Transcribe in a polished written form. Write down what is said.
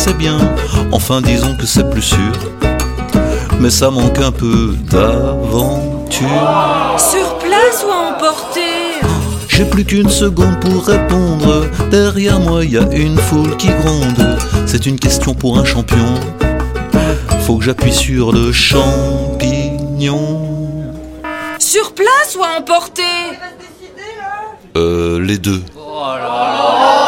c'est bien, enfin disons que c'est plus sûr. Mais ça manque un peu d'aventure. Sur place ou à emporter? J'ai plus qu'une seconde pour répondre. Derrière moi y a une foule qui gronde. C'est une question pour un champion. Faut que j'appuie sur le champignon. Sur place ou à emporter? Les deux. Oh là là.